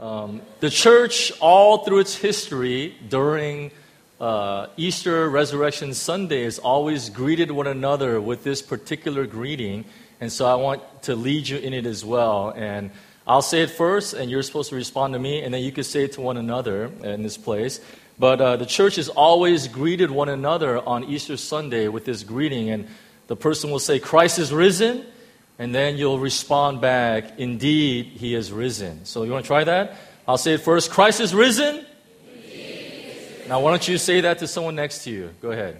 The church, all through its history, during Easter Resurrection Sunday, has always greeted one another with this particular greeting. And so I want to lead you in it as well. And I'll say it first, and you're supposed to respond to me, and then you can say it to one another in this place. But the church has always greeted one another on Easter Sunday with this greeting. And the person will say, "Christ is risen." And then you'll respond back, "Indeed, he is risen." So you want to try that? I'll say it first. "Christ is risen." Now, why don't you say that to someone next to you? Go ahead.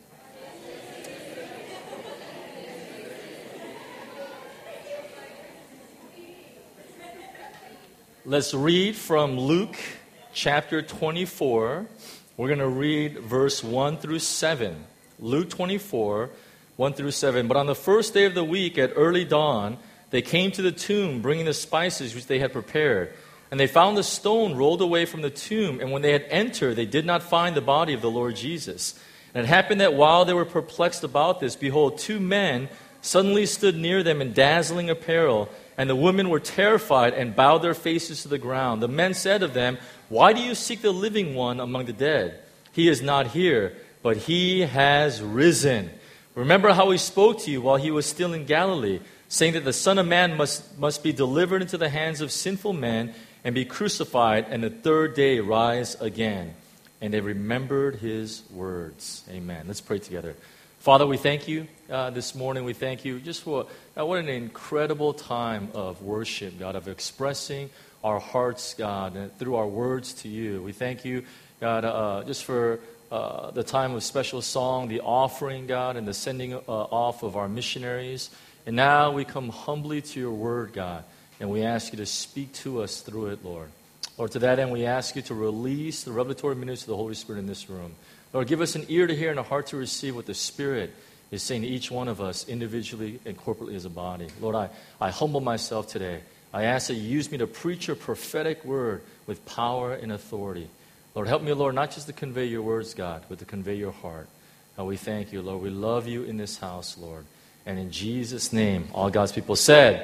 Let's read from Luke chapter 24. We're going to read verse 1 through 7. Luke 24, 1 through 7. But on the first day of the week at early dawn, they came to the tomb, bringing the spices which they had prepared. And they found the stone rolled away from the tomb. And when they had entered, they did not find the body of the Lord Jesus. And it happened that while they were perplexed about this, behold, two men suddenly stood near them in dazzling apparel. And the women were terrified and bowed their faces to the ground. The men said of them, "Why do you seek the living one among the dead? He is not here, but he has risen. Remember how he spoke to you while he was still in Galilee, saying that the Son of Man must be delivered into the hands of sinful men and be crucified, and the third day rise again." And they remembered his words. Amen. Let's pray together. Father, we thank you this morning. We thank you just for what an incredible time of worship, God, of expressing our hearts, God, and through our words to you. We thank you, God, just for the time of special song, the offering, God, and the sending off of our missionaries. And now we come humbly to your word, God, and we ask you to speak to us through it, Lord. Lord, to that end, we ask you to release the revelatory ministry of the Holy Spirit in this room. Lord, give us an ear to hear and a heart to receive what the Spirit is saying to each one of us individually and corporately as a body. Lord, I humble myself today. I ask that you use me to preach your prophetic word with power and authority. Lord, help me, Lord, not just to convey your words, God, but to convey your heart. And we thank you, Lord. We love you in this house, Lord. And in Jesus' name, all God's people said,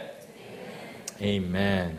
Amen.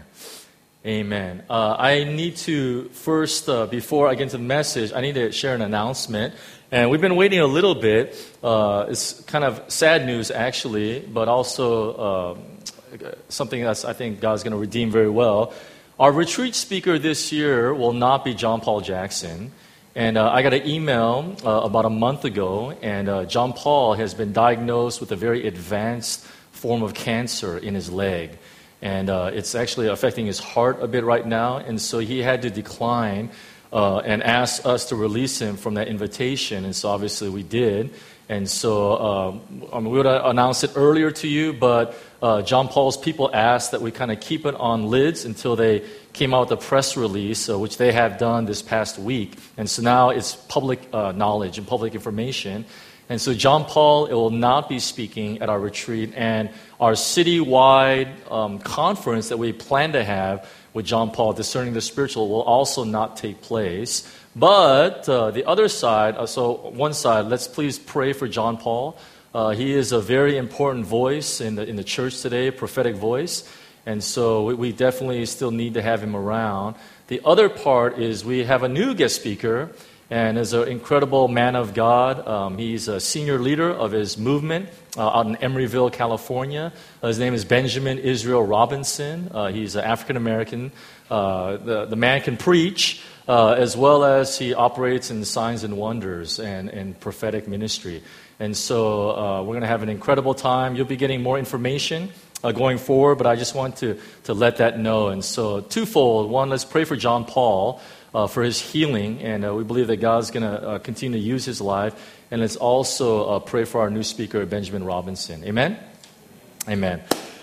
Amen. I need to first, before I get into the message, I need to share an announcement. And we've been waiting a little bit. It's kind of sad news, actually, but also something that's, I think, God's going to redeem very well. Our retreat speaker this year will not be John Paul Jackson. And I got an email about a month ago, and John Paul has been diagnosed with a very advanced form of cancer in his leg. And it's actually affecting his heart a bit right now. And so he had to decline and ask us to release him from that invitation. And so obviously we did. And so we would have announced it earlier to you, but John Paul's people asked that we kind of keep it on lids until they came out with a press release, which they have done this past week. And so now it's public knowledge and public information. And so John Paul will not be speaking at our retreat, and our citywide conference that we plan to have with John Paul, Discerning the Spiritual, will also not take place. But the other side, so one side, let's please pray for John Paul. He is a very important voice in the church today, a prophetic voice. And so we definitely still need to have him around. The other part is we have a new guest speaker, and is an incredible man of God. He's a senior leader of his movement out in Emeryville, California. His name is Benjamin Israel Robinson. He's an African-American. The man can preach, as well as he operates in signs and wonders and prophetic ministry. And so we're going to have an incredible time. You'll be getting more information going forward, but I just want to let that know. And so twofold. One, let's pray for John Paul, for his healing, and we believe that God's going to continue to use his life. And let's also pray for our new speaker, Benjamin Robinson. Amen? Amen.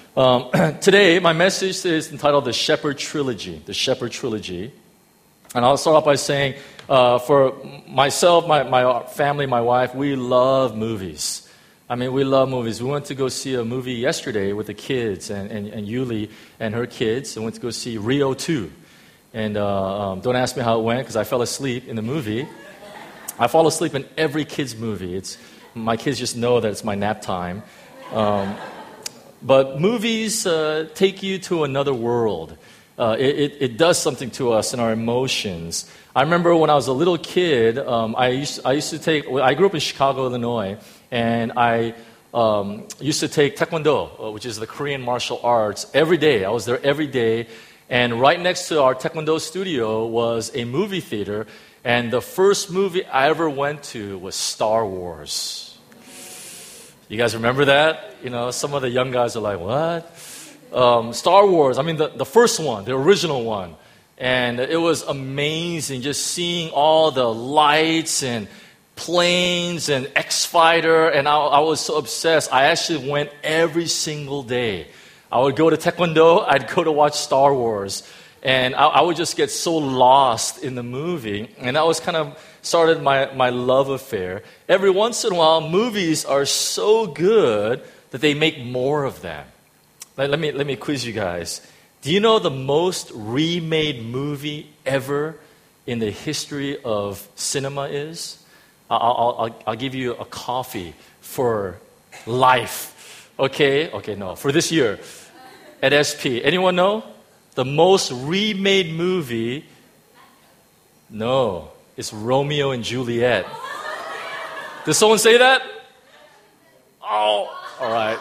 Today, my message is entitled The Shepherd Trilogy. The Shepherd Trilogy. And I'll start off by saying, for myself, my family, my wife, we love movies. I mean, we love movies. We went to go see a movie yesterday with the kids, and Yuli and her kids, and went to go see Rio 2. And don't ask me how it went, because I fell asleep in the movie. I fall asleep in every kid's movie. My kids just know that it's my nap time. But movies take you to another world. it does something to us in our emotions. I remember when I was a little kid, I grew up in Chicago, Illinois, and I used to take Taekwondo, which is the Korean martial arts, every day. I was there every day. And right next to our Taekwondo studio was a movie theater. And the first movie I ever went to was Star Wars. You guys remember that? You know, some of the young guys are like, what? Star Wars, I mean, the first one, the original one. And it was amazing just seeing all the lights and planes and X-Fighter. And I was so obsessed. I actually went every single day. I would go to Taekwondo, I'd go to watch Star Wars. And I would just get so lost in the movie. And that was kind of started my love affair. Every once in a while, movies are so good that they make more of them. Let me quiz you guys. Do you know the most remade movie ever in the history of cinema is? I'll give you a coffee for life. Okay, no, for this year at SP. Anyone know? The most remade movie? No, it's Romeo and Juliet. Did someone say that? Oh, all right.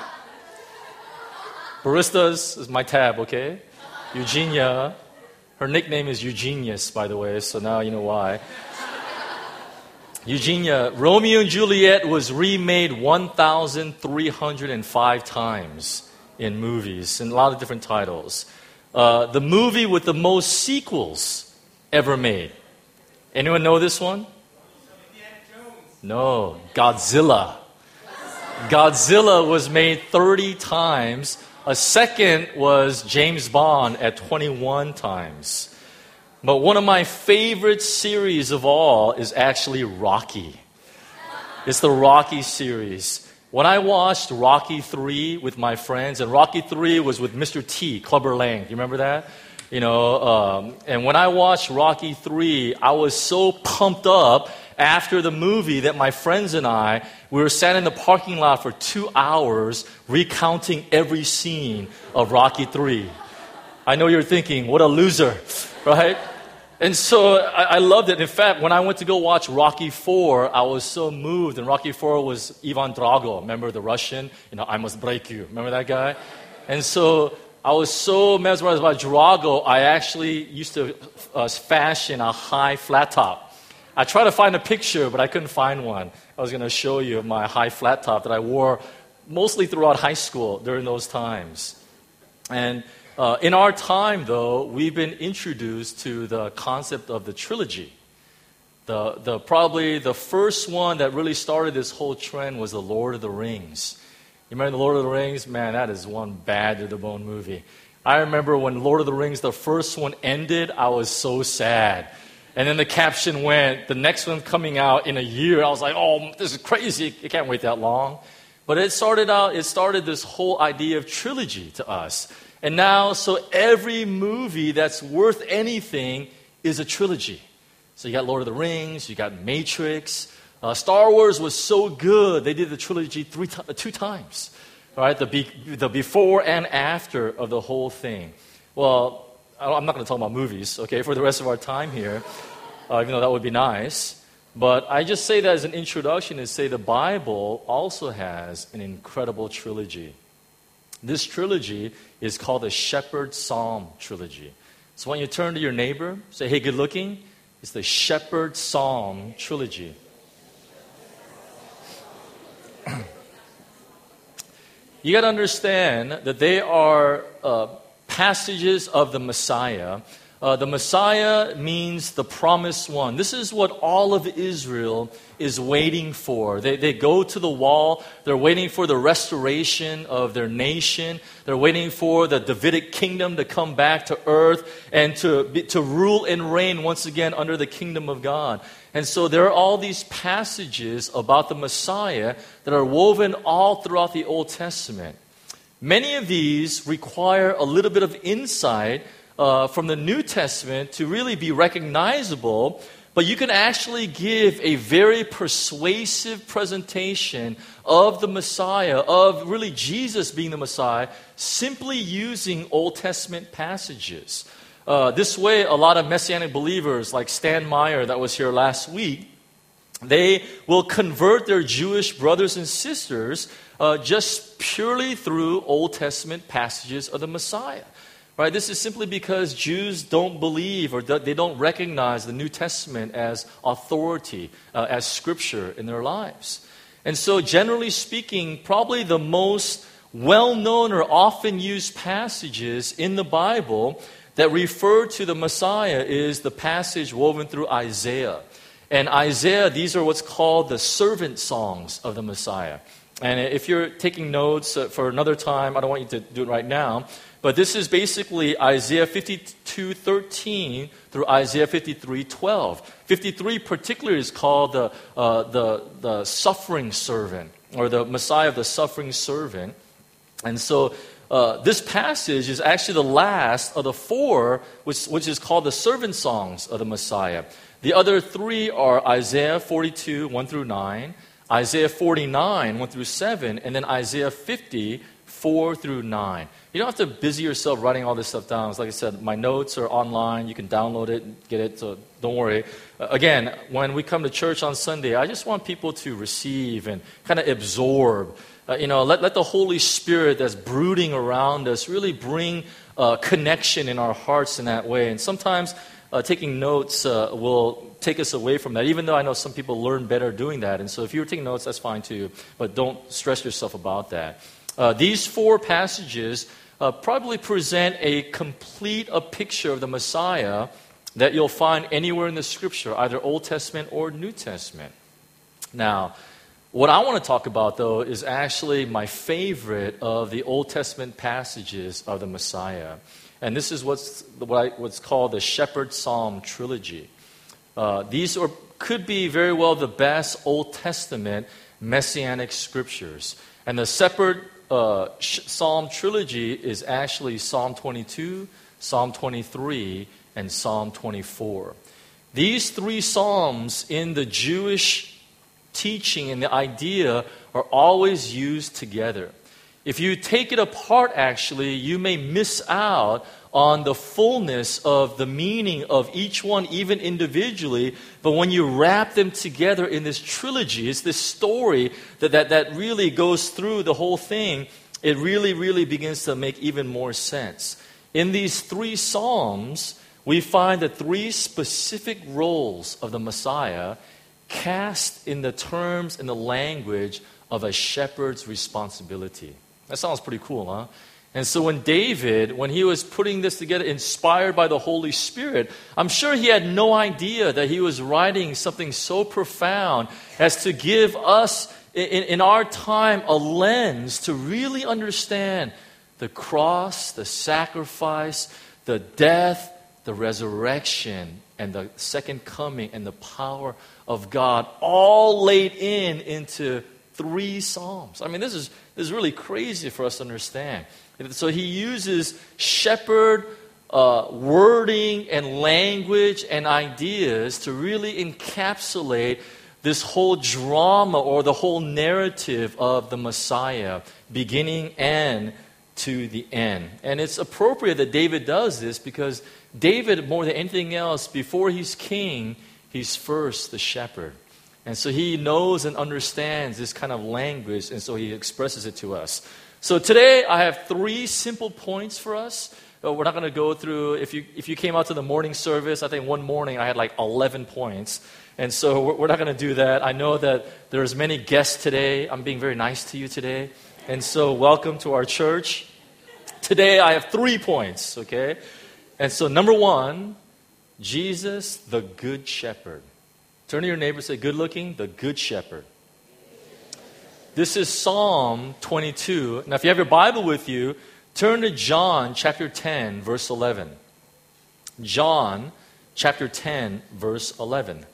Baristas is my tab, okay? Eugenia. Her nickname is Eugenius, by the way, so now you know why. Eugenia, Romeo and Juliet was remade 1,305 times in movies, in a lot of different titles. The movie with the most sequels ever made. Anyone know this one? No, Godzilla. Godzilla was made 30 times. A second was James Bond at 21 times. But one of my favorite series of all is actually Rocky. It's the Rocky series. When I watched Rocky 3 with my friends, and Rocky 3 was with Mr. T, Clubber Lang. You remember that? You know, and when I watched Rocky 3, I was so pumped up after the movie that my friends and we were sat in the parking lot for 2 hours recounting every scene of Rocky 3. I know you're thinking, what a loser, right? And so I loved it. In fact, when I went to go watch Rocky 4, I was so moved. And Rocky 4 was Ivan Drago. Remember the Russian? You know, I must break you. Remember that guy? And so I was so mesmerized by Drago, I actually used to fashion a high flat top. I tried to find a picture, but I couldn't find one. I was going to show you my high flat top that I wore mostly throughout high school during those times. And in our time, though, we've been introduced to the concept of the trilogy. Probably the first one that really started this whole trend was The Lord of the Rings. You remember The Lord of the Rings? Man, that is one bad to the bone movie. I remember when Lord of the Rings, the first one ended, I was so sad. And then the caption went, the next one coming out in a year. I was like, oh, this is crazy. I can't wait that long. But it started this whole idea of trilogy to us. And now, so every movie that's worth anything is a trilogy. So you got Lord of the Rings, you got Matrix. Star Wars was so good, they did the trilogy 2 times. Right? The before and after of the whole thing. Well, I'm not going to talk about movies, okay, for the rest of our time here, even though that would be nice. But I just say that as an introduction to say the Bible also has an incredible trilogy. This trilogy is called the Shepherd Psalm trilogy. So when you turn to your neighbor, say, hey, good looking, it's the Shepherd Psalm trilogy. You got to understand that they are passages of the Messiah. The Messiah means the promised one. This is what all of Israel is waiting for. They go to the wall. They're waiting for the restoration of their nation. They're waiting for the Davidic kingdom to come back to earth and to rule and reign once again under the kingdom of God. And so there are all these passages about the Messiah that are woven all throughout the Old Testament. Many of these require a little bit of insight from the New Testament to really be recognizable, but you can actually give a very persuasive presentation of the Messiah, of really Jesus being the Messiah, simply using Old Testament passages. This way, a lot of Messianic believers, like Stan Meyer that was here last week, they will convert their Jewish brothers and sisters just purely through Old Testament passages of the Messiah. Right? This is simply because Jews don't believe or they don't recognize the New Testament as authority, as scripture in their lives. And so, generally speaking, probably the most well-known or often used passages in the Bible that refer to the Messiah is the passage woven through Isaiah. And Isaiah, these are what's called the servant songs of the Messiah. And if you're taking notes for another time, I don't want you to do it right now, but this is basically Isaiah 52:13 through Isaiah 53:12. 53 particularly is called the suffering servant, or the Messiah of the suffering servant. And so this passage is actually the last of the four, which is called the servant songs of the Messiah. The other three are Isaiah 42, 1 through 9, Isaiah 49, 1 through 7, and then Isaiah 50, 4 through 9. You don't have to busy yourself writing all this stuff down. Like I said, my notes are online. You can download it and get it, so don't worry. Again, when we come to church on Sunday, I just want people to receive and kind of absorb. Let the Holy Spirit that's brooding around us really bring connection in our hearts in that way. And sometimes taking notes will take us away from that, even though I know some people learn better doing that. And so if you're taking notes, that's fine too. But don't stress yourself about that. These four passages probably present a complete picture of the Messiah that you'll find anywhere in the Scripture, either Old Testament or New Testament. Now, what I want to talk about, though, is actually my favorite of the Old Testament passages of the Messiah. And this is what's called the Shepherd Psalm trilogy. These could be very well the best Old Testament messianic scriptures. And the Shepherd Psalm trilogy is actually Psalm 22, Psalm 23, and Psalm 24. These three psalms in the Jewish teaching and the idea are always used together. If you take it apart, actually, you may miss out on the fullness of the meaning of each one, even individually. But when you wrap them together in this trilogy, it's this story that really goes through the whole thing, it really, really begins to make even more sense. In these three Psalms, we find the three specific roles of the Messiah cast in the terms and the language of a shepherd's responsibility. That sounds pretty cool, huh? And so when David, when he was putting this together, inspired by the Holy Spirit, I'm sure he had no idea that he was writing something so profound as to give us, in our time, a lens to really understand the cross, the sacrifice, the death, the resurrection, and the second coming, and the power of God, all laid into three Psalms. I mean, this is really crazy for us to understand. So he uses shepherd wording and language and ideas to really encapsulate this whole drama or the whole narrative of the Messiah, beginning and to the end. And it's appropriate that David does this because David, more than anything else, before he's king, he's first the shepherd. And so he knows and understands this kind of language, and so he expresses it to us. So today I have three simple points for us. We're not going to go through, if you came out to the morning service, I think one morning I had like 11 points. And so we're not going to do that. I know that there's many guests today. I'm being very nice to you today. And so welcome to our church. Today I have 3 points, okay? And so number one, Jesus, the Good Shepherd. Turn to your neighbor and say, good looking, the Good Shepherd. This is Psalm 22. Now, if you have your Bible with you, turn to John chapter 10, verse 11. John chapter 10, verse 11.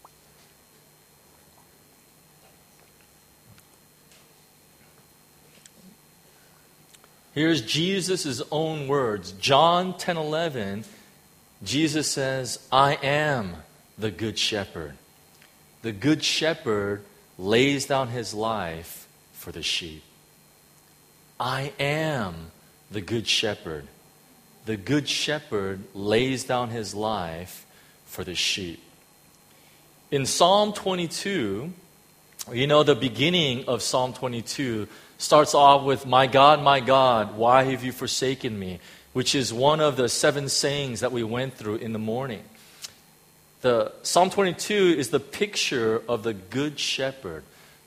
Here's Jesus' own words. John 10:11, Jesus says, I am the Good Shepherd. The Good Shepherd lays down his life for the sheep. I am the Good Shepherd. the good shepherd lays down his life for the sheep. In Psalm 22, the beginning of Psalm 22 starts off with, my God, why have you forsaken me?" which is one of the 7 sayings that we went through in the morning. The Psalm 22 is the picture of the good shepherd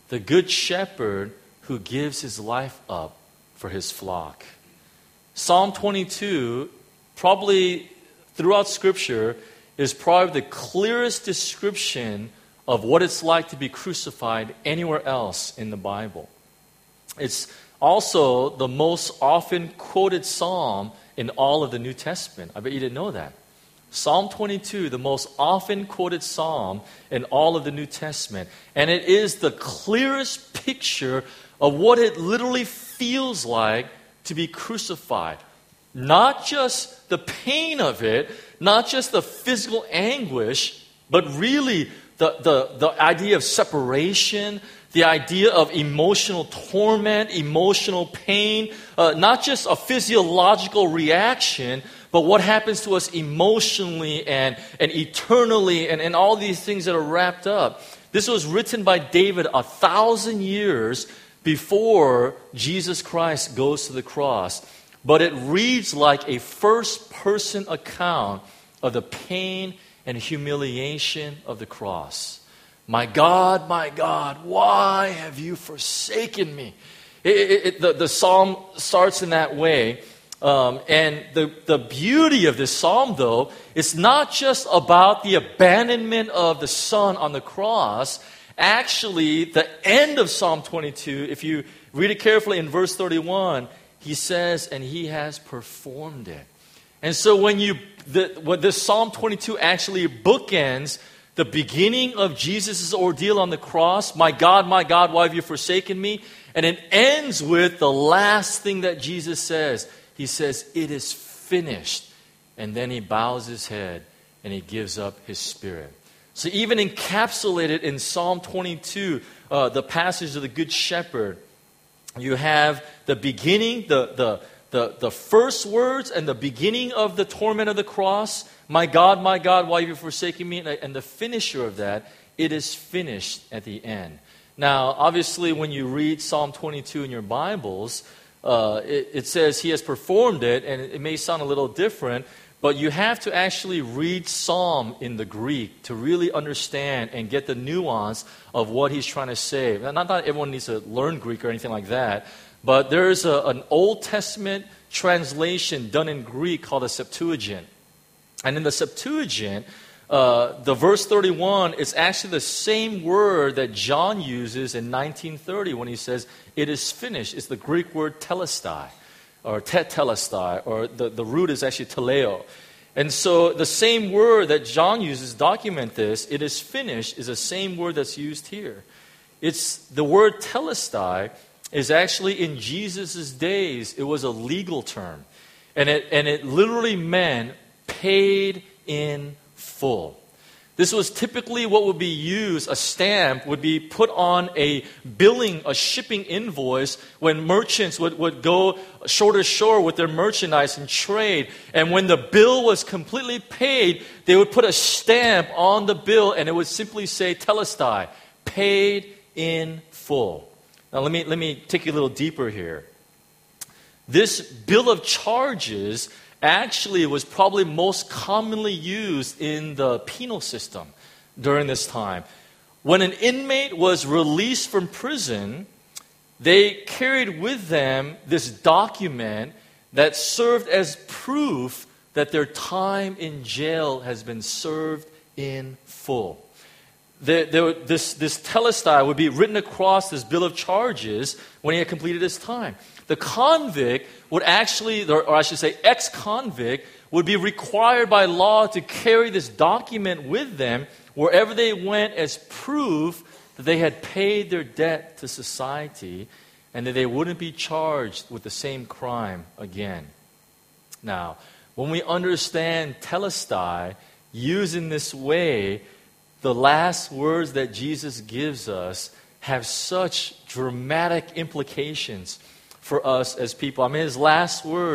who gives his life up for his flock. Psalm 22, probably throughout Scripture, is probably the clearest description of what it's like to be crucified anywhere else in the Bible. It's also the most often quoted psalm in all of the New Testament. I bet you didn't know that. Psalm 22, the most often quoted psalm in all of the New Testament. And it is the clearest picture of what it literally feels like to be crucified. Not just the pain of it, not just the physical anguish, but really the idea of separation, the idea of emotional torment, emotional pain, not just a physiological reaction, but what happens to us emotionally and eternally and all these things that are wrapped up. This was written by David 1,000 years before Jesus Christ goes to the cross. But it reads like a first-person account of the pain and humiliation of the cross. My God, why have you forsaken me?" The psalm starts in that way. And the beauty of this psalm, though, is not just about the abandonment of the Son on the cross. Actually, the end of Psalm 22, if you read it carefully in verse 31, he says, "And he has performed it." And so when this Psalm 22 actually bookends the beginning of Jesus' ordeal on the cross, my God, why have you forsaken me?" And it ends with the last thing that Jesus says. He says, "It is finished." And then he bows his head and he gives up his spirit. So even encapsulated in Psalm 22, the passage of the Good Shepherd, you have the beginning, the first words and the beginning of the torment of the cross. My God, why have you forsaken me?" And the finisher of that, "It is finished," at the end. Now, obviously, when you read Psalm 22 in your Bibles, it says he has performed it, and it may sound a little different, but you have to actually read Psalm in the Greek to really understand and get the nuance of what he's trying to say. Not everyone needs to learn Greek or anything like that, but there's an Old Testament translation done in Greek called a Septuagint. And in the Septuagint, the verse 31 is actually the same word that John uses in 1930 when he says, "It is finished." It's the Greek word telestai, or tetelestai, or the root is actually teleo. And so the same word that John uses to document this, "it is finished," is the same word that's used here. It's the word telestai is actually in Jesus' days, it was a legal term. And it literally meant paid in full. This was typically what would be used, a stamp would be put on a shipping invoice when merchants would go shore to shore with their merchandise and trade. And when the bill was completely paid, they would put a stamp on the bill and it would simply say telestai, paid in full. Now let me take you a little deeper here. This bill of charges actually was probably most commonly used in the penal system during this time. When an inmate was released from prison, they carried with them this document that served as proof that their time in jail has been served in full. This telestai would be written across this bill of charges when he had completed his time. The convict would actually, or I should say ex-convict, would be required by law to carry this document with them wherever they went as proof that they had paid their debt to society and that they wouldn't be charged with the same crime again. Now, when we understand telestai used in this way, the last words that Jesus gives us have such dramatic implications for us as people. I mean, his last words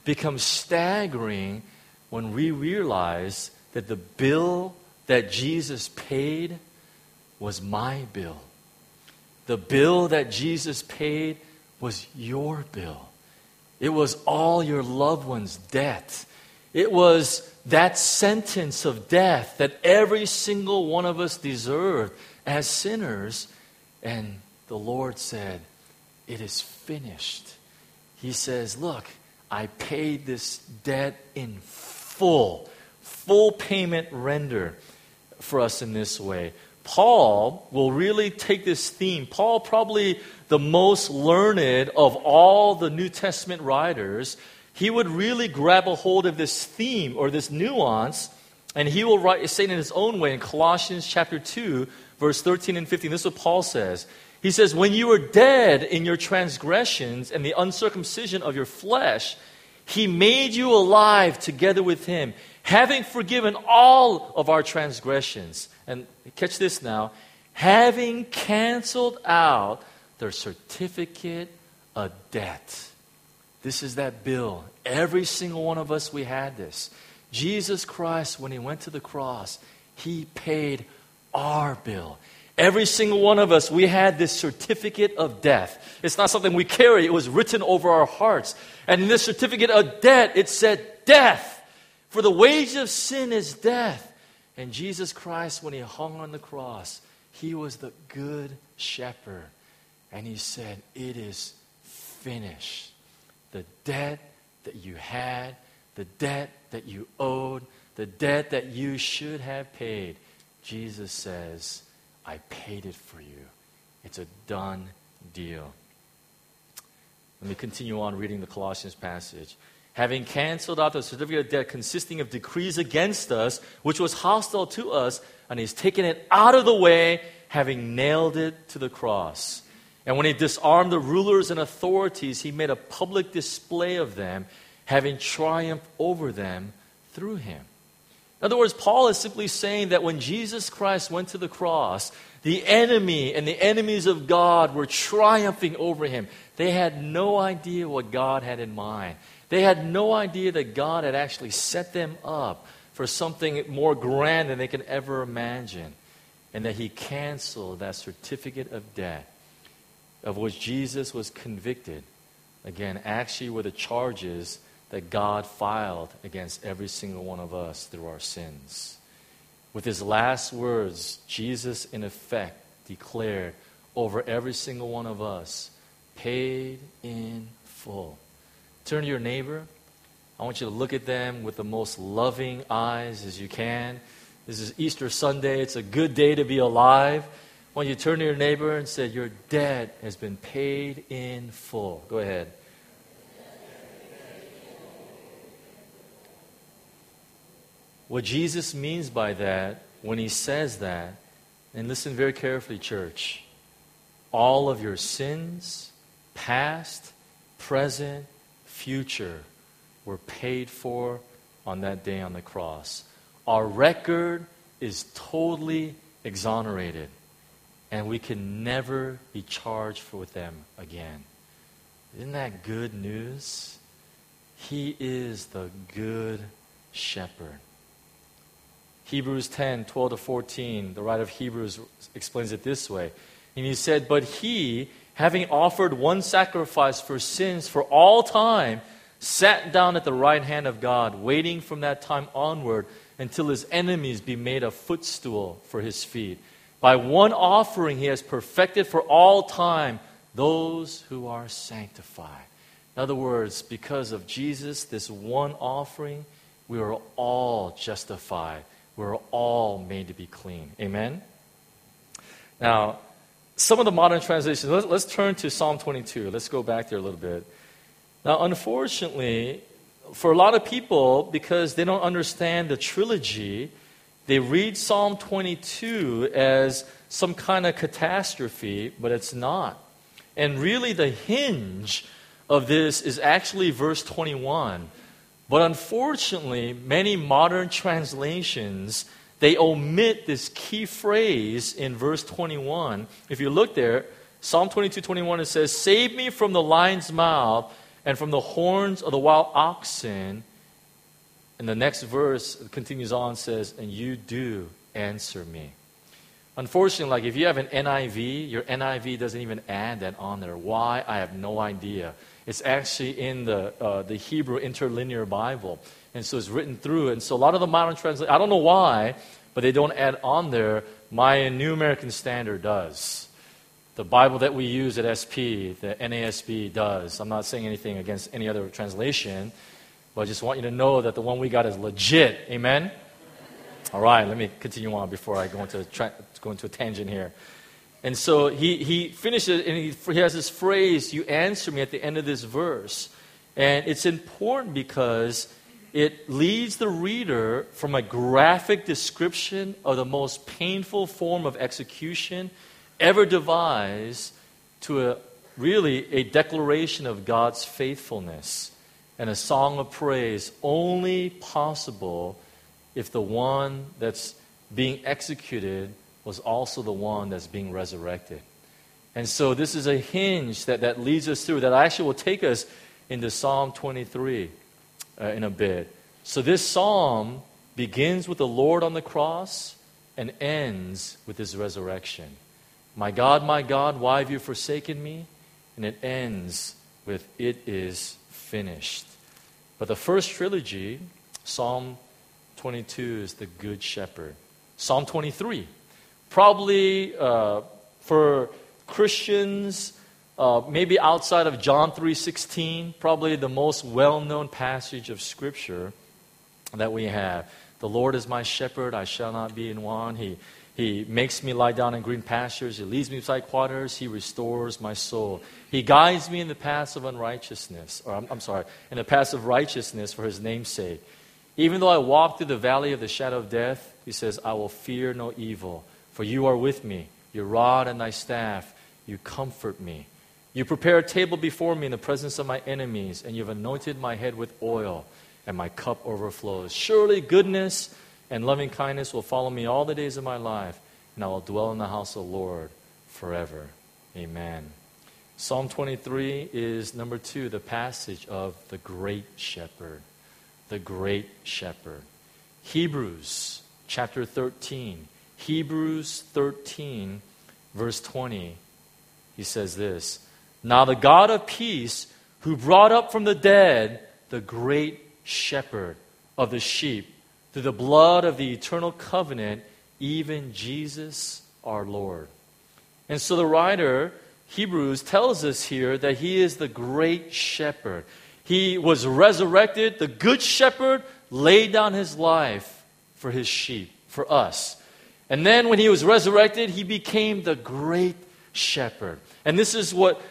becomes staggering when we realize that the bill that Jesus paid was my bill. The bill that Jesus paid was your bill. It was all your loved ones' debt. It was that sentence of death that every single one of us deserved as sinners. And the Lord said, it is finished. He says, look, I paid this debt in full. Full payment render for us in this way. Paul will really take this theme. Paul, probably the most learned of all the New Testament writers, he would really grab a hold of this theme or this nuance, and he will say it in his own way in Colossians chapter 2, verse 13 and 15. This is what Paul says. He says, when you were dead in your transgressions and the uncircumcision of your flesh, he made you alive together with him, having forgiven all of our transgressions. And catch this now. Having canceled out their certificate of debt. This is that bill. Every single one of us, we had this. Jesus Christ, when he went to the cross, he paid our bill. Every single one of us, we had this certificate of death. It's not something we carry. It was written over our hearts. And in this certificate of debt, it said, death. For the wage of sin is death. And Jesus Christ, when he hung on the cross, he was the good shepherd. And he said, it is finished. The debt that you had, the debt that you owed, the debt that you should have paid, Jesus says, I paid it for you. It's a done deal. Let me continue on reading the Colossians passage. Having canceled out the certificate of debt consisting of decrees against us, which was hostile to us, and he's taken it out of the way, having nailed it to the cross. And when he disarmed the rulers and authorities, he made a public display of them, having triumphed over them through him. In other words, Paul is simply saying that when Jesus Christ went to the cross, the enemy and the enemies of God were triumphing over him. They had no idea what God had in mind. They had no idea that God had actually set them up for something more grand than they could ever imagine. And that he canceled that certificate of debt of which Jesus was convicted. Again, actually were the charges that God filed against every single one of us through our sins. With his last words, Jesus in effect declared over every single one of us, paid in full. Turn to your neighbor. I want you to look at them with the most loving eyes as you can. This is Easter Sunday. It's a good day to be alive. I want you to turn to your neighbor and say, your debt has been paid in full. Go ahead. What Jesus means by that, when he says that, and listen very carefully, church, all of your sins, past, present, future, were paid for on that day on the cross. Our record is totally exonerated, and we can never be charged with them again. Isn't that good news? He is the good shepherd. Hebrews 10, 12 to 14, the writer of Hebrews explains it this way. And he said, but he, having offered one sacrifice for sins for all time, sat down at the right hand of God, waiting from that time onward until his enemies be made a footstool for his feet. By one offering he has perfected for all time those who are sanctified. In other words, because of Jesus, this one offering, we are all justified. We're all made to be clean. Amen? Now, some of the modern translations, let's turn to Psalm 22. Let's go back there a little bit. Now, unfortunately, for a lot of people, because they don't understand the trilogy, they read Psalm 22 as some kind of catastrophe, but it's not. And really, the hinge of this is actually verse 21. But unfortunately, many modern translations, they omit this key phrase in verse 21. If you look there, Psalm 22:21, it says, save me from the lion's mouth and from the horns of the wild oxen. And the next verse continues on, says, and you do answer me. Unfortunately, like if you have an NIV, your NIV doesn't even add that on there. Why? I have no idea. It's actually in the Hebrew Interlinear Bible. And so it's written through. And so a lot of the modern translations, I don't know why, but they don't add on there. My New American Standard does. The Bible that we use at SP, the NASB does. I'm not saying anything against any other translation, but I just want you to know that the one we got is legit. Amen? All right, let me continue on before I go into a tangent here. And so he finishes, and he has this phrase, you answer me, at the end of this verse. And it's important because it leads the reader from a graphic description of the most painful form of execution ever devised to really a declaration of God's faithfulness and a song of praise only possible if the one that's being executed was also the one that's being resurrected. And so this is a hinge that leads us through, that actually will take us into Psalm 23 in a bit. So this psalm begins with the Lord on the cross and ends with his resurrection. My God, why have you forsaken me? And it ends with, it is finished. But the first trilogy, Psalm 22 is the Good Shepherd. Psalm 23, probably for Christians, maybe outside of John 3:16, probably the most well-known passage of Scripture that we have. The Lord is my shepherd, I shall not be in want. He makes me lie down in green pastures. He leads me beside waters. He restores my soul. He guides me in the paths of unrighteousness. Or in the paths of righteousness for his name's sake. Even though I walk through the valley of the shadow of death, he says, I will fear no evil. For you are with me. Your rod and thy staff, you comfort me. You prepare a table before me in the presence of my enemies, and you have anointed my head with oil, and my cup overflows. Surely goodness and loving kindness will follow me all the days of my life, and I will dwell in the house of the Lord forever. Amen. Psalm 23 is, number 2, the passage of the Great Shepherd. The Great Shepherd. Hebrews chapter 13. Hebrews 13, verse 20. He says this, Now the God of peace, who brought up from the dead the great shepherd of the sheep, through the blood of the eternal covenant, even Jesus our Lord. And so the writer, Hebrews, tells us here that he is the great shepherd. He was resurrected. The good shepherd laid down his life for his sheep, for us. And then when he was resurrected, he became the great shepherd. And this is what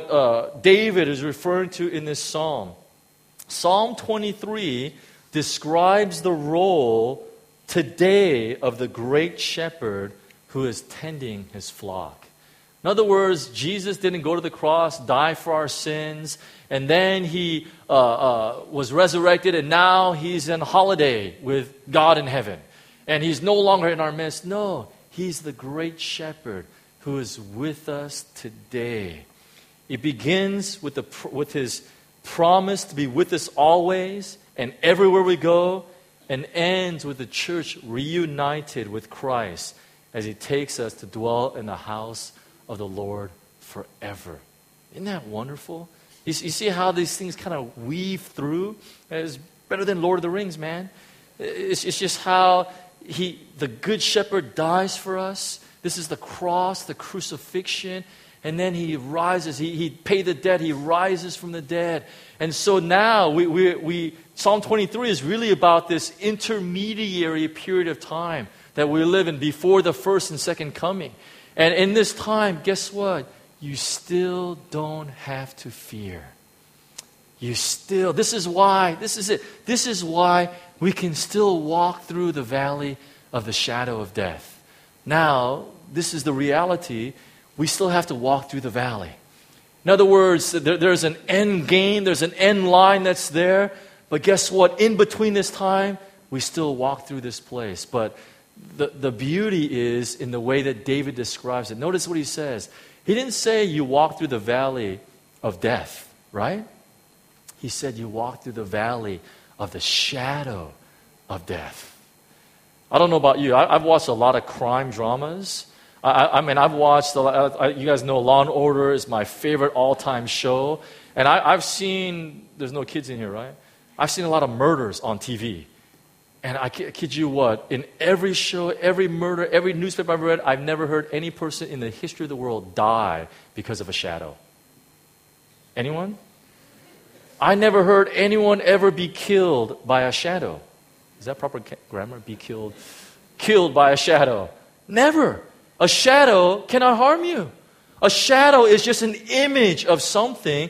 David is referring to in this psalm. Psalm 23 describes the role today of the great shepherd who is tending his flock. In other words, Jesus didn't go to the cross, die for our sins, and then he was resurrected, and now he's on holiday with God in heaven. And he's no longer in our midst. No, he's the great shepherd who is with us today. It begins with his promise to be with us always and everywhere we go, and ends with the church reunited with Christ as he takes us to dwell in the house of the Lord forever. Isn't that wonderful? You see how these things kind of weave through? It's better than Lord of the Rings, man. It's just how the Good Shepherd dies for us. This is the cross, the crucifixion. And then he rises. He paid the debt. He rises from the dead. And so now we Psalm 23 is really about this intermediary period of time that we live in before the first and second coming. And in this time, guess what? You still don't have to fear. This is why we can still walk through the valley of the shadow of death. Now, this is the reality. We still have to walk through the valley. In other words, there's an end game, there's an end line that's there. But guess what? In between this time, we still walk through this place. But the beauty is in the way that David describes it. Notice what he says. He didn't say you walk through the valley of death, right? He said, you walk through the valley of the shadow of death. I don't know about you. I've watched a lot of crime dramas. I mean, I've watched, you guys know Law & Order is my favorite all-time show. And I've seen, there's no kids in here, right? I've seen a lot of murders on TV. And I kid you what, in every show, every murder, every newspaper I've read, I've never heard any person in the history of the world die because of a shadow. Anyone? I never heard anyone ever be killed by a shadow. Is that proper grammar? Be killed? Killed by a shadow. Never. A shadow cannot harm you. A shadow is just an image of something.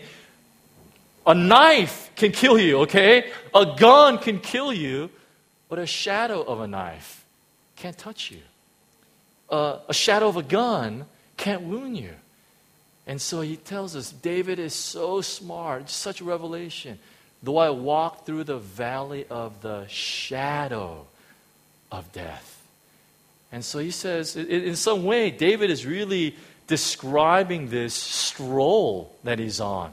A knife can kill you, okay? A gun can kill you, but a shadow of a knife can't touch you. A shadow of a gun can't wound you. And so he tells us, David is so smart, such a revelation. Though I walk through the valley of the shadow of death. And so he says, in some way, David is really describing this stroll that he's on.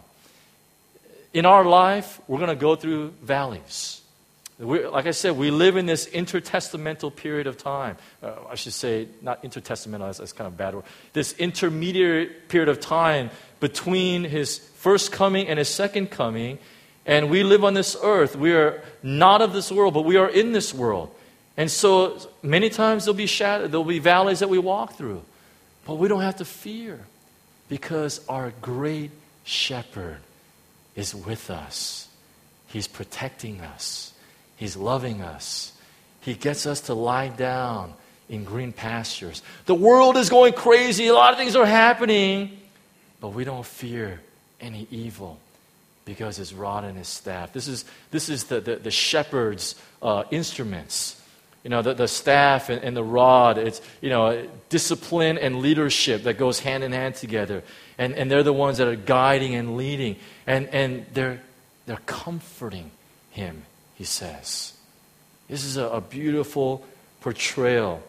In our life, we're going to go through valleys. Like I said, we live in this intertestamental period of time. I should say, not intertestamental, that's kind of a bad word. This intermediary period of time between his first coming and his second coming. And we live on this earth. We are not of this world, but we are in this world. And so many times there'll be valleys that we walk through. But we don't have to fear because our great shepherd is with us. He's protecting us. He's loving us. He gets us to lie down in green pastures. The world is going crazy. A lot of things are happening. But we don't fear any evil because his rod and his staff. This is the shepherd's instruments. You know, the staff and the rod. It's, discipline and leadership that goes hand in hand together. And they're the ones that are guiding and leading. And they're comforting him. He says. This is a beautiful portrayal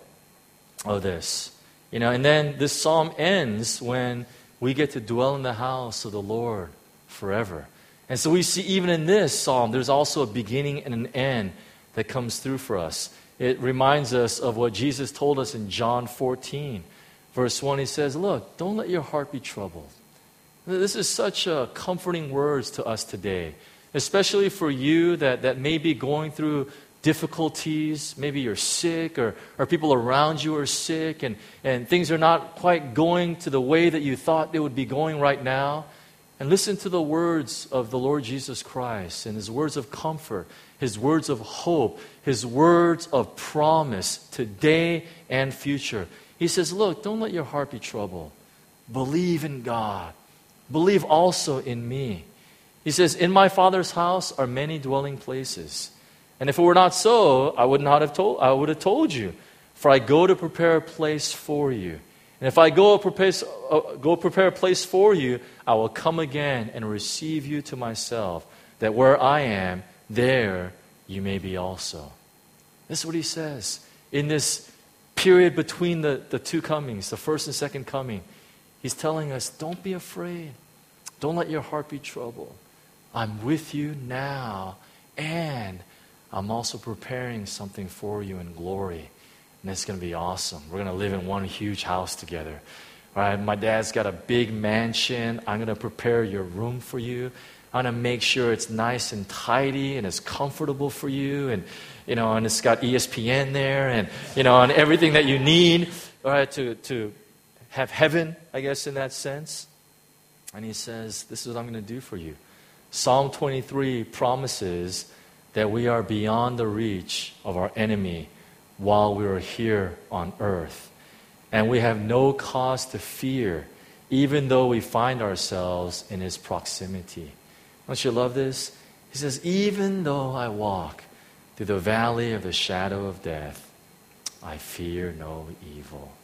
of this. And then this psalm ends when we get to dwell in the house of the Lord forever. And so we see even in this psalm, there's also a beginning and an end that comes through for us. It reminds us of what Jesus told us in John 14. Verse 1, he says, look, don't let your heart be troubled. This is such comforting words to us today. Especially for you that may be going through difficulties. Maybe you're sick or people around you are sick and things are not quite going to the way that you thought they would be going right now. And listen to the words of the Lord Jesus Christ and his words of comfort, his words of hope, his words of promise today and future. He says, look, don't let your heart be troubled. Believe in God. Believe also in me. He says, in my Father's house are many dwelling places. And if it were not so, I would have told you. For I go to prepare a place for you. And if I go prepare a place for you, I will come again and receive you to myself, that where I am, there you may be also. This is what he says. In this period between the two comings, the first and second coming, he's telling us, don't be afraid. Don't let your heart be troubled. I'm with you now, and I'm also preparing something for you in glory. And it's going to be awesome. We're going to live in one huge house together. All right, my dad's got a big mansion. I'm going to prepare your room for you. I'm going to make sure it's nice and tidy and it's comfortable for you. And, and it's got ESPN there and, and everything that you need, all right, to have heaven, I guess, in that sense. And he says, this is what I'm going to do for you. Psalm 23 promises that we are beyond the reach of our enemy while we are here on earth. And we have no cause to fear, even though we find ourselves in his proximity. Don't you love this? He says, even though I walk through the valley of the shadow of death, I fear no evil.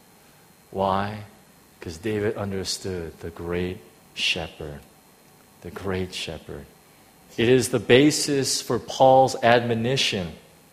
Why? Because David understood the great shepherd. The great shepherd. It is the basis for Paul's admonition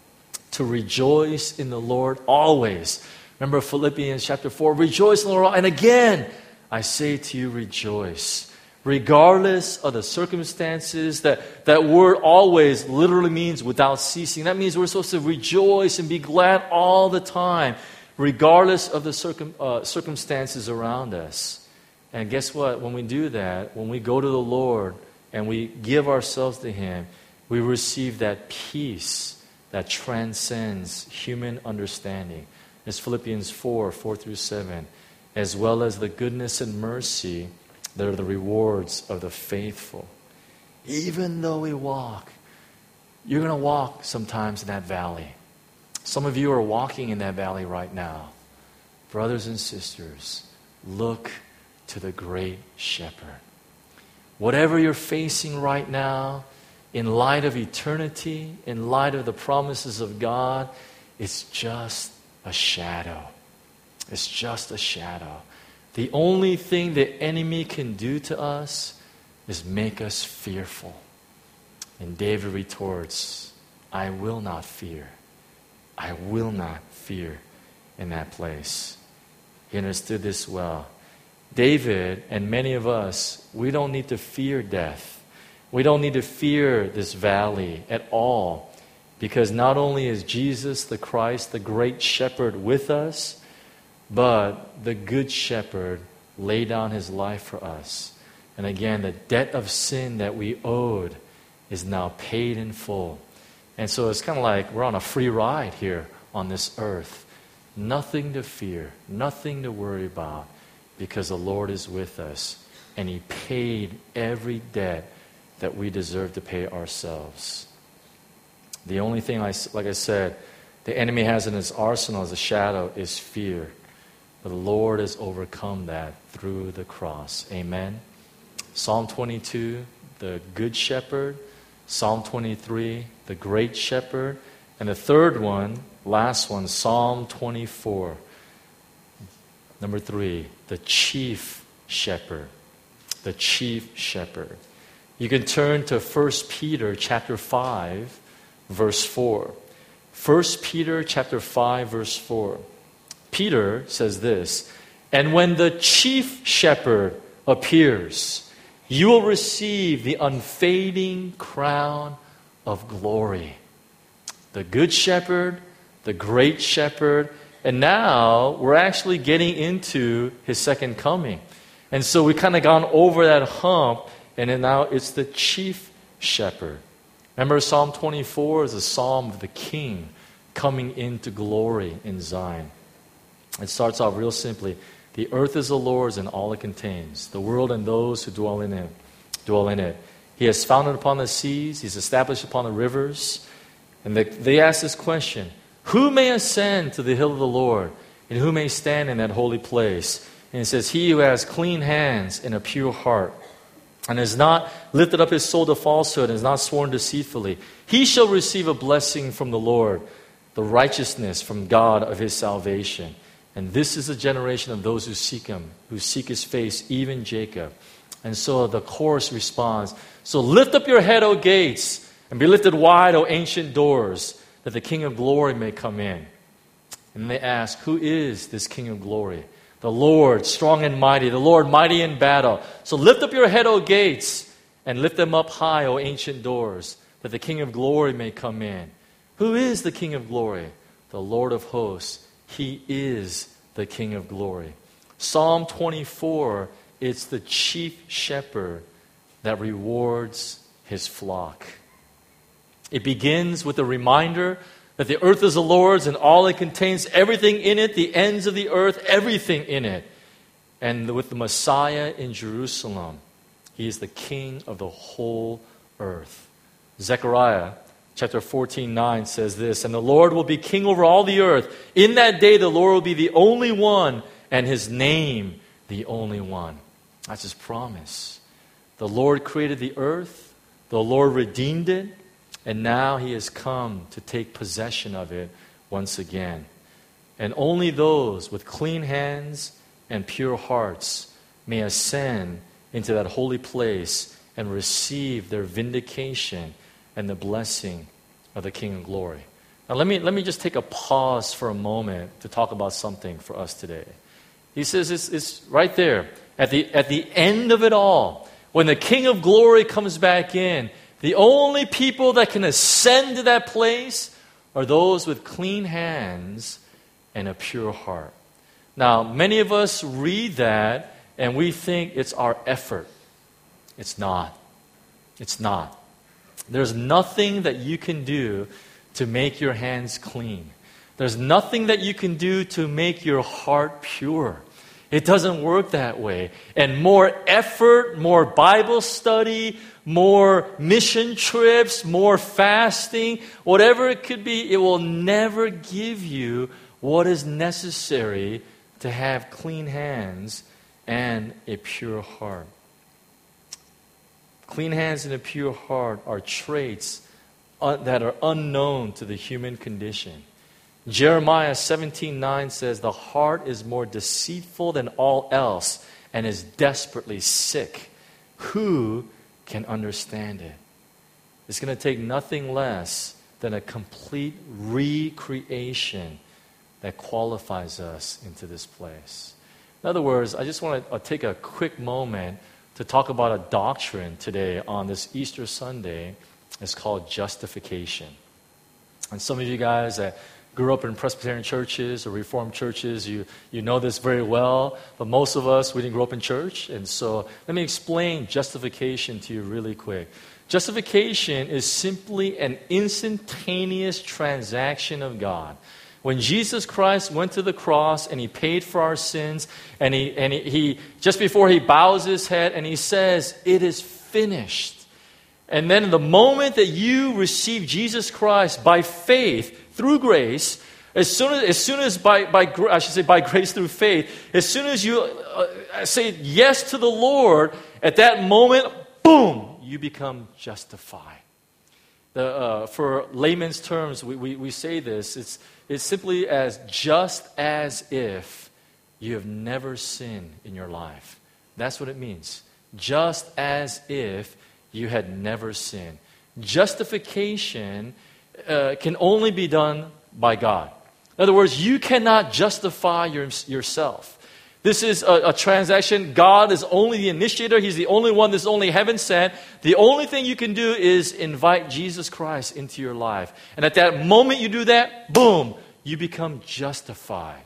to rejoice in the Lord always. Remember Philippians chapter 4, rejoice in the Lord. And again, I say to you, rejoice. regardless of the circumstances. That word always literally means without ceasing. That means we're supposed to rejoice and be glad all the time, regardless of the circumstances around us. And guess what? When we do that, when we go to the Lord and we give ourselves to Him, we receive that peace that transcends human understanding. It's Philippians 4:4-7, as well as the goodness and mercy that are the rewards of the faithful. Even though we walk, you're going to walk sometimes in that valley. Some of you are walking in that valley right now. Brothers and sisters, look to the great shepherd. Whatever you're facing right now, in light of eternity, in light of the promises of God, it's just a shadow. It's just a shadow. The only thing the enemy can do to us is make us fearful. And David retorts, I will not fear. I will not fear in that place. He understood this well. David and many of us, we don't need to fear death. We don't need to fear this valley at all, because not only is Jesus the Christ, the great shepherd, with us, but the good shepherd laid down his life for us. And again, the debt of sin that we owed is now paid in full. And so it's kind of like we're on a free ride here on this earth. Nothing to fear, nothing to worry about, because the Lord is with us. And He paid every debt that we deserve to pay ourselves. The only thing, like I said, the enemy has in his arsenal as a shadow is fear. But the Lord has overcome that through the cross. Amen. Psalm 22, the good shepherd. Psalm 23, the great shepherd. And the third one, last one, Psalm 24. Number 3, the chief shepherd. The chief shepherd. You can turn to 1 Peter chapter 5, verse 4. 1 Peter chapter 5, verse 4. Peter says this, and when the chief shepherd appears, you will receive the unfading crown of glory. The good shepherd, the great shepherd, and now we're actually getting into His second coming. And so we kind of gone over that hump, and then now it's the chief shepherd. Remember, Psalm 24 is a psalm of the king coming into glory in Zion. It starts off real simply. The earth is the Lord's and all it contains, the world and those who dwell in it. He has founded upon the seas, He's established upon the rivers. And they ask this question, who may ascend to the hill of the Lord, and who may stand in that holy place? And it says, he who has clean hands and a pure heart, and has not lifted up his soul to falsehood, and has not sworn deceitfully, he shall receive a blessing from the Lord, the righteousness from God of his salvation. And this is the generation of those who seek Him, who seek His face, even Jacob. And so the chorus responds, so lift up your head, O gates, and be lifted wide, O ancient doors, that the King of glory may come in. And they ask, who is this King of glory? The Lord, strong and mighty, the Lord mighty in battle. So lift up your head, O gates, and lift them up high, O ancient doors, that the King of glory may come in. Who is the King of glory? The Lord of hosts. He is the King of glory. Psalm 24, it's the chief shepherd that rewards his flock. It begins with a reminder that the earth is the Lord's and all it contains, everything in it, the ends of the earth, everything in it. And with the Messiah in Jerusalem, He is the King of the whole earth. Zechariah chapter 14:9 says this, and the Lord will be king over all the earth. In that day the Lord will be the only one, and His name the only one. That's His promise. The Lord created the earth, the Lord redeemed it, and now He has come to take possession of it once again. And only those with clean hands and pure hearts may ascend into that holy place and receive their vindication and the blessing of the King of glory. Now let me just take a pause for a moment to talk about something for us today. He says it's right there. At the end of it all, When the King of Glory comes back in, the only people that can ascend to that place are those with clean hands and a pure heart. Now, many of us read that and we think it's our effort. It's not. It's not. There's nothing that you can do to make your hands clean. There's nothing that you can do to make your heart pure. It doesn't work that way. And more effort, more Bible study, more mission trips, more fasting, whatever it could be, it will never give you what is necessary to have clean hands and a pure heart. Clean hands and a pure heart are traits that are unknown to the human condition. Jeremiah 17:9 says, "The heart is more deceitful than all else and is desperately sick. Who can understand it?" It's going to take nothing less than a complete recreation that qualifies us into this place. In other words, I just want to take a quick moment to talk about a doctrine today on this Easter Sunday. It's called justification. And some of you guys that grew up in Presbyterian churches or Reformed churches, you know this very well. But most of us, we didn't grow up in church. And so let me explain justification to you really quick. Justification is simply an instantaneous transaction of God. When Jesus Christ went to the cross and He paid for our sins, and he just before He bows His head and He says, "It is finished." And then the moment that you receive Jesus Christ by faith, through grace, as soon as by grace through faith, as soon as you say yes to the Lord, at that moment, boom, you become justified. For layman's terms, we say this. It's simply just as if you have never sinned in your life. That's what it means. Just as if you had never sinned. Justification can only be done by God. In other words, you cannot justify yourself. This is a transaction. God is only the initiator. He's the only one. This is only heaven sent. The only thing you can do is invite Jesus Christ into your life. And at that moment you do that, boom, you become justified.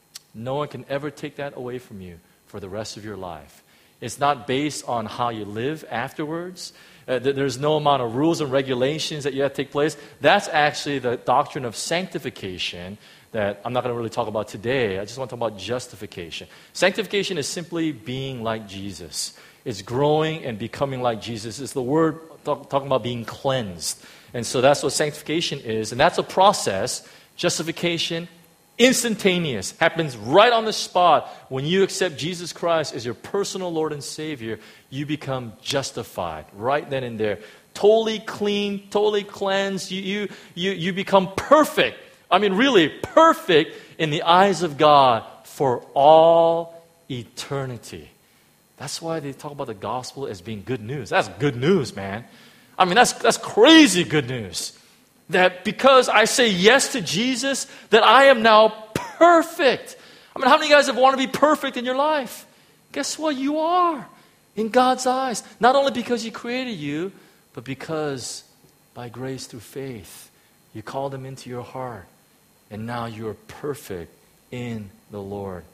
No one can ever take that away from you for the rest of your life. It's not based on how you live afterwards. There's no amount of rules and regulations that you have to take place. That's actually the doctrine of sanctification that I'm not going to really talk about today. I just want to talk about justification. Sanctification is simply being like Jesus. It's growing and becoming like Jesus. It's the word talking about being cleansed. And so that's what sanctification is. And that's a process. Justification, instantaneous, happens right on the spot. When you accept Jesus Christ as your personal Lord and Savior, you become justified right then and there. Totally clean, totally cleansed. You become perfect. I mean, really perfect in the eyes of God for all eternity. That's why they talk about the gospel as being good news. That's good news, man. I mean, that's crazy good news. That because I say yes to Jesus, that I am now perfect. I mean, how many of you guys have wanted to be perfect in your life? Guess what? You are in God's eyes. Not only because He created you, but because by grace through faith, you called Him into your heart. And now you're perfect in the Lord.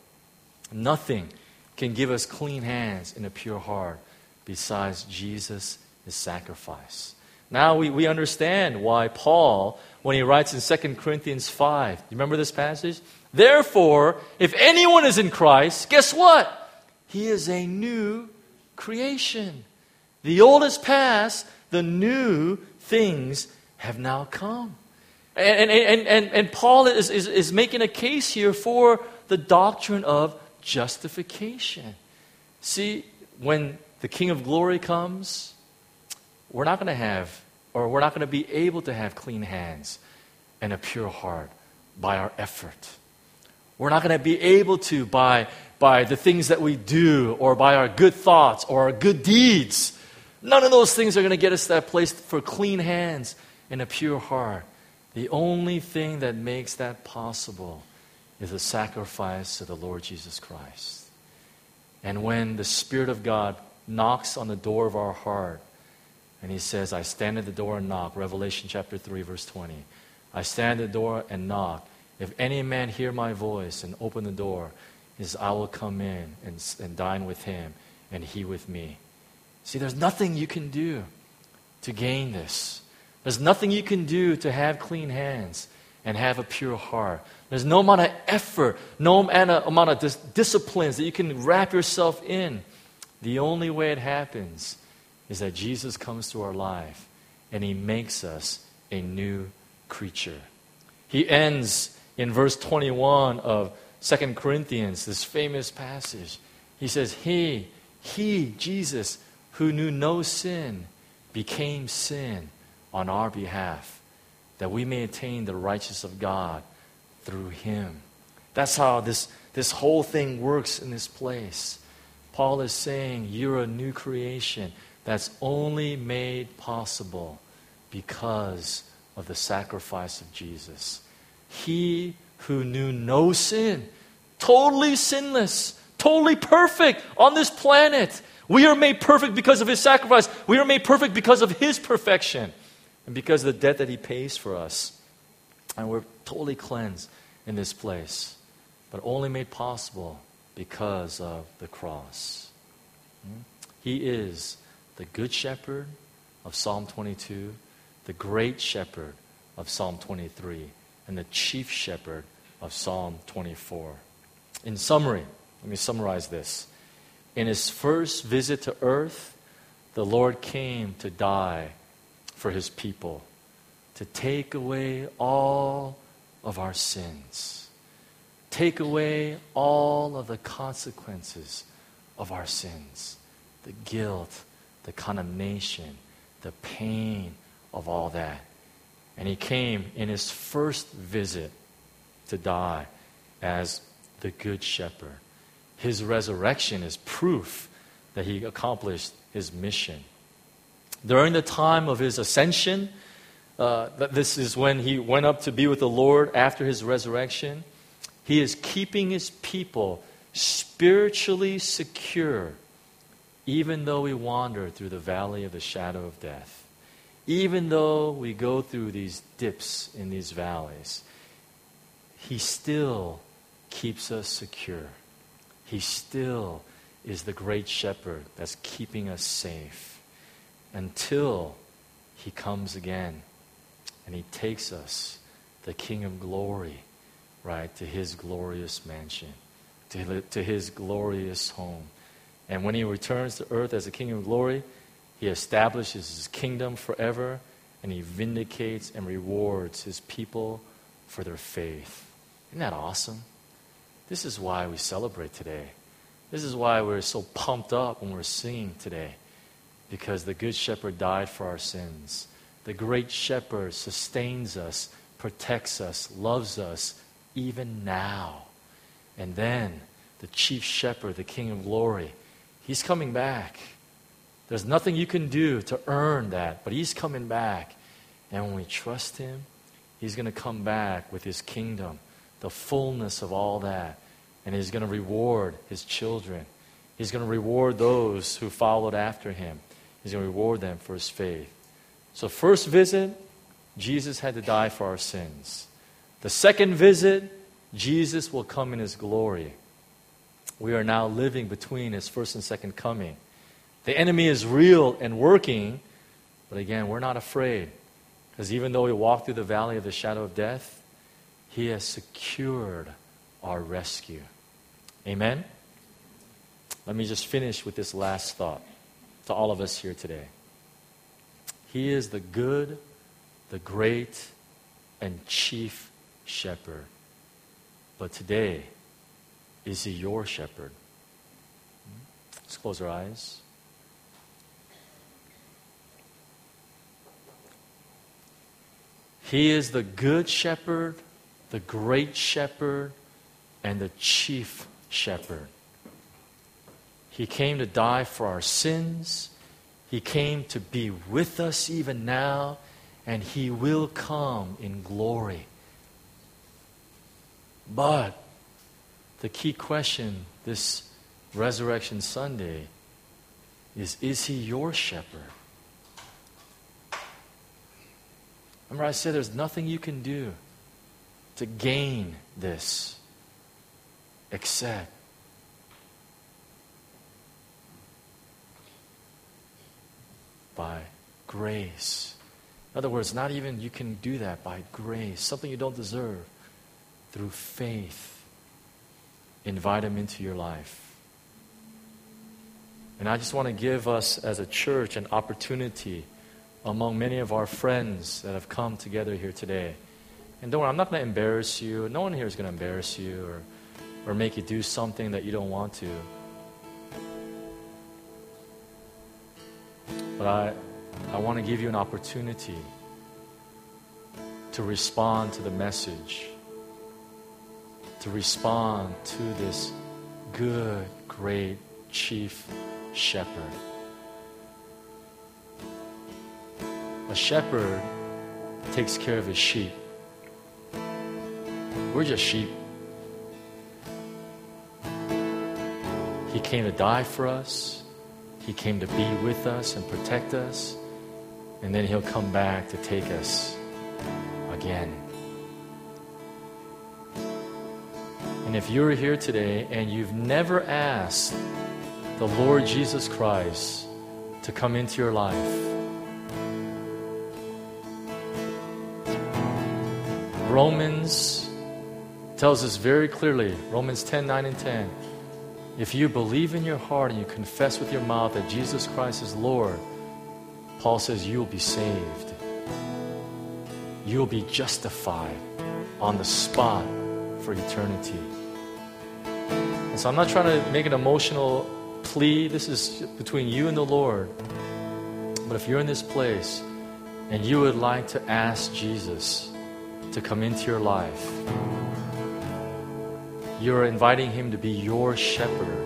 Nothing can give us clean hands and a pure heart besides Jesus' sacrifice. Now we understand why Paul, when he writes in 2 Corinthians 5, you remember this passage? Therefore, if anyone is in Christ, guess what? He is a new creation. The old is past, the new things have now come. And Paul is making a case here for the doctrine of justification. See, when the King of Glory comes, we're not going to be able to have clean hands and a pure heart by our effort. We're not going to be able to by the things that we do or by our good thoughts or our good deeds. None of those things are going to get us to that place for clean hands and a pure heart. The only thing that makes that possible is the sacrifice of the Lord Jesus Christ. And when the Spirit of God knocks on the door of our heart. And he says, I stand at the door and knock. Revelation chapter 3, verse 20. I stand at the door and knock. If any man hear my voice and open the door, he says, I will come in and dine with him and he with me. See, there's nothing you can do to gain this. There's nothing you can do to have clean hands and have a pure heart. There's no amount of effort, no amount of disciplines that you can wrap yourself in. The only way it happens is that Jesus comes to our life and he makes us a new creature. He ends in verse 21 of 2 Corinthians, this famous passage. He says, He, Jesus, who knew no sin, became sin on our behalf, that we may attain the righteousness of God through him. That's how this whole thing works in this place. Paul is saying you're a new creation that's only made possible because of the sacrifice of Jesus. He who knew no sin, totally sinless, totally perfect on this planet. We are made perfect because of his sacrifice. We are made perfect because of his perfection and because of the debt that he pays for us. And we're totally cleansed in this place, but only made possible because of the cross. He is the good shepherd of Psalm 22, the great shepherd of Psalm 23, and the chief shepherd of Psalm 24. In summary, let me summarize this. In his first visit to earth, the Lord came to die for his people, to take away all of our sins, take away all of the consequences of our sins, the guilt, the condemnation, the pain of all that. And he came in his first visit to die as the good shepherd. His resurrection is proof that he accomplished his mission. During the time of his ascension, this is when he went up to be with the Lord after his resurrection. He is keeping his people spiritually secure, even though we wander through the valley of the shadow of death. Even though we go through these dips in these valleys, he still keeps us secure. He still is the great shepherd that's keeping us safe until he comes again and he takes us, the King of glory, right, to his glorious mansion, to his glorious home. And when he returns to earth as the King of glory, he establishes his kingdom forever, and he vindicates and rewards his people for their faith. Isn't that awesome? This is why we celebrate today. This is why we're so pumped up when we're singing today, because the Good Shepherd died for our sins. The Great Shepherd sustains us, protects us, loves us, even now. And then the Chief Shepherd, the King of Glory, he's coming back. There's nothing you can do to earn that, but he's coming back. And when we trust him, he's going to come back with his kingdom, the fullness of all that. And he's going to reward his children. He's going to reward those who followed after him. He's going to reward them for his faith. So first visit, Jesus had to die for our sins. The second visit, Jesus will come in his glory. We are now living between his first and second coming. The enemy is real and working, but again, we're not afraid. Because even though we walk through the valley of the shadow of death, he has secured our rescue. Amen? Let me just finish with this last thought to all of us here today. He is the good, the great, and chief shepherd. But today, is he your shepherd? Let's close our eyes. He is the good shepherd, the great shepherd, and the chief shepherd. He came to die for our sins. He came to be with us even now, and he will come in glory. But the key question this Resurrection Sunday is He your shepherd? Remember I said there's nothing you can do to gain this except by grace. In other words, not even you can do that by grace, something you don't deserve. Through faith, invite Him into your life. And I just want to give us as a church an opportunity among many of our friends that have come together here today. And don't worry, I'm not going to embarrass you. No one here is going to embarrass you or make you do something that you don't want to. But I want to give you an opportunity to respond to the message, to respond to this good, great chief shepherd. A shepherd takes care of his sheep. We're just sheep. He came to die for us. He came to be with us and protect us. And then He'll come back to take us again. And if you're here today and you've never asked the Lord Jesus Christ to come into your life, Romans tells us very clearly, Romans 10:9 and 10, if you believe in your heart and you confess with your mouth that Jesus Christ is Lord, Paul says you will be saved. You will be justified on the spot for eternity. And so I'm not trying to make an emotional plea. This is between you and the Lord. But if you're in this place and you would like to ask Jesus to come into your life, you're inviting Him to be your shepherd.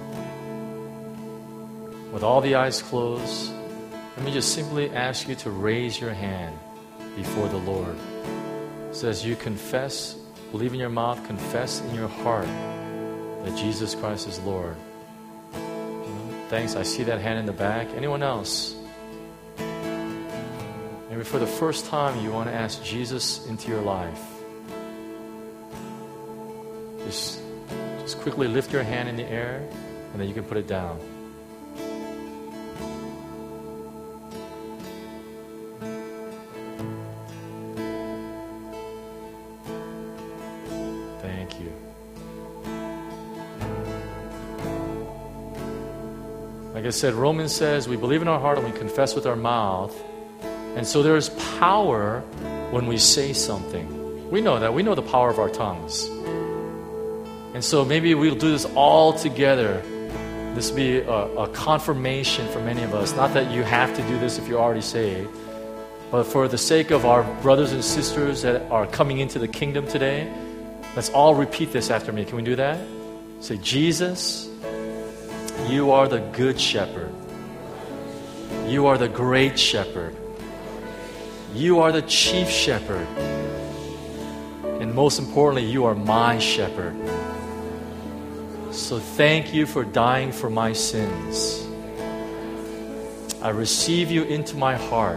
With all the eyes closed, let me just simply ask you to raise your hand before the Lord. It says you confess, believe in your mouth, confess in your heart that Jesus Christ is Lord. Thanks. I see that hand in the back. Anyone else? Maybe for the first time you want to ask Jesus into your life. Just quickly lift your hand in the air and then you can put it down. Thank you. Like I said, Romans says we believe in our heart and we confess with our mouth. And so there's power when we say something. We know that. We know the power of our tongues. And so maybe we'll do this all together. This will be a confirmation for many of us. Not that you have to do this if you're already saved. But for the sake of our brothers and sisters that are coming into the kingdom today, let's all repeat this after me. Can we do that? Say, Jesus, you are the good shepherd. You are the great shepherd. You are the chief shepherd. And most importantly, you are my shepherd. So thank you for dying for my sins. I receive you into my heart.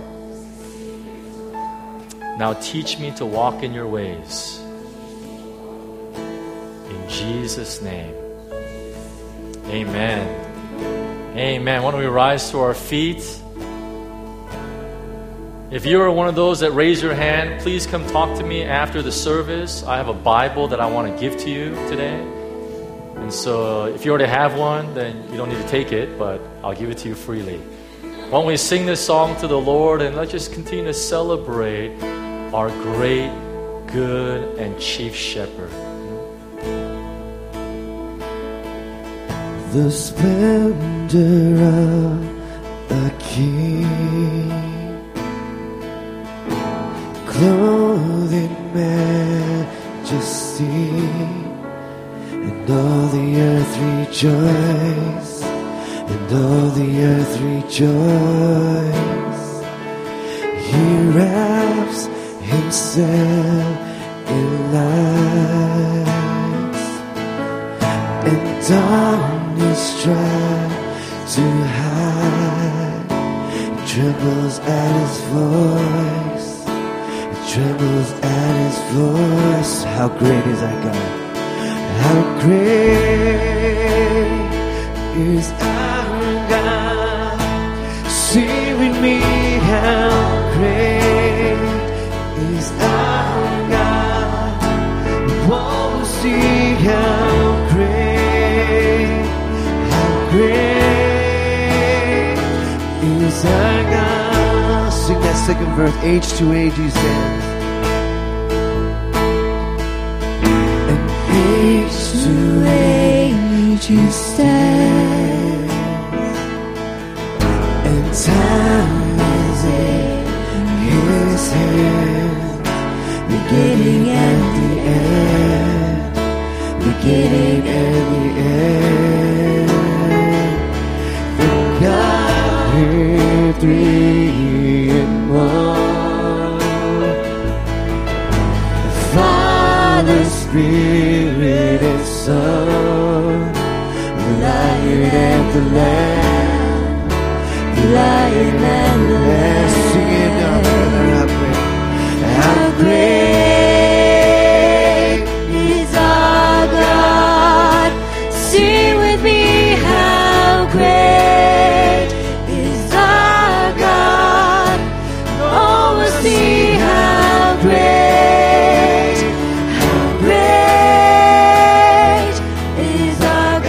Now teach me to walk in your ways. In Jesus' name. Amen. Amen. Why don't we rise to our feet? If you are one of those that raise your hand, please come talk to me after the service. I have a Bible that I want to give to you today. And so if you already have one, then you don't need to take it, but I'll give it to you freely. Why don't we sing this song to the Lord and let's just continue to celebrate our great, good, and chief shepherd. The splendor of the King, clothed in majesty, and all the earth rejoice, and all the earth rejoice. He wraps himself in light, and darkness tries too high. It trembles at his voice. It trembles at his voice. How great is our God? How great is our God? Sing with me, how great is our God? Oh, see how great is our God. Sing that second verse, age to age he stands. And age to age he stands. And time is in his hand. Beginning and the end. Beginning and the end. God, three in one. The Father, Spirit, and Son. The Lion and the Lamb. The Lion and the Lamb. Sing it now, how great is our God. Sing with me, how great is our God. Oh, we'll see how great is our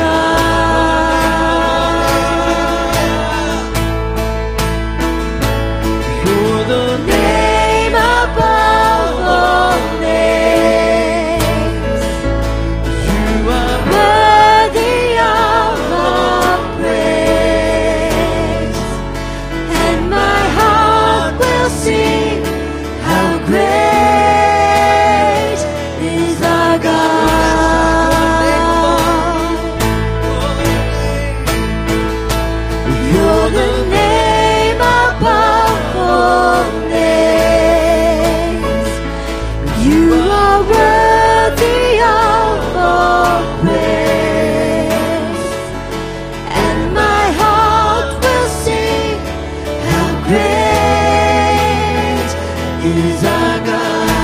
God. You're the name above all names. You are worthy of all praise. And my heart will sing, how great is our God. You're the name above all names. You are worthy of all praise. And my heart will sing, how great is our God.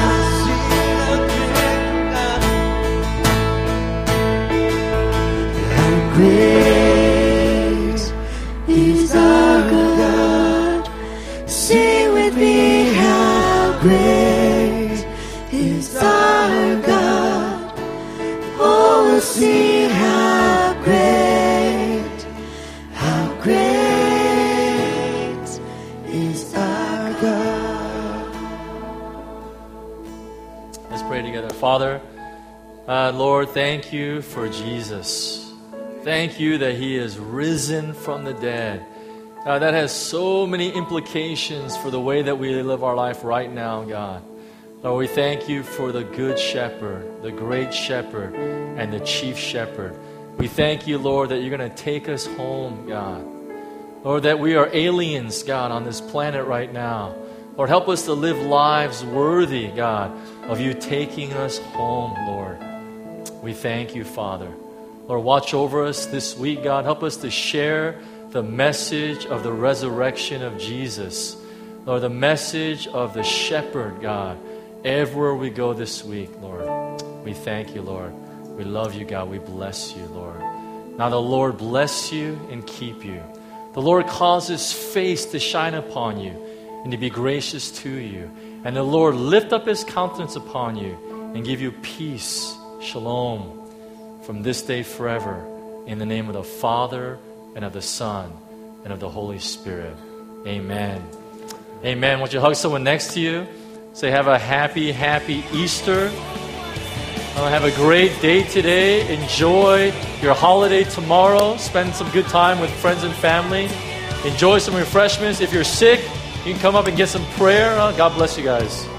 How great is our God. Sing with me, how great is our God. Oh, we'll see how great is our God. Let's pray together. Father, Lord, thank you for Jesus. Thank you that he is risen from the dead. That has so many implications for the way that we live our life right now, God. Lord, we thank you for the good shepherd, the great shepherd, and the chief shepherd. We thank you, Lord, that you're going to take us home, God. Lord, that we are aliens, God, on this planet right now. Lord, help us to live lives worthy, God, of you taking us home, Lord. We thank you, Father. Lord, watch over us this week, God. Help us to share the message of the resurrection of Jesus. Lord, the message of the shepherd, God, everywhere we go this week, Lord. We thank you, Lord. We love you, God. We bless you, Lord. Now the Lord bless you and keep you. The Lord cause his face to shine upon you and to be gracious to you. And the Lord lift up his countenance upon you and give you peace, shalom, from this day forever. In the name of the Father, and of the Son, and of the Holy Spirit. Amen. Amen. Won't you hug someone next to you? Say, have a happy, happy Easter. Have a great day today. Enjoy your holiday tomorrow. Spend some good time with friends and family. Enjoy some refreshments. If you're sick, you can come up and get some prayer. God bless you guys.